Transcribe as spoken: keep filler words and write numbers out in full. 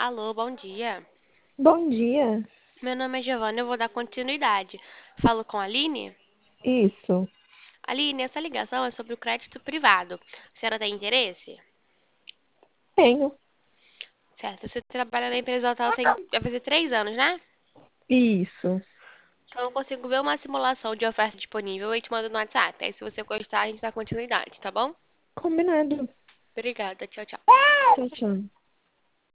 Alô, bom dia. Bom dia. Meu nome é Giovana, eu vou dar continuidade. Falo com a Aline? Isso. Aline, essa ligação é sobre o crédito privado. A senhora tem interesse? Tenho. Certo, você trabalha na empresa Hotel tem, vai fazer três anos, né? Isso. Então eu consigo ver uma simulação de oferta disponível e te mando no WhatsApp. Aí se você gostar, a gente dá continuidade, tá bom? Combinado. Obrigada, tchau, tchau. Tchau, tchau.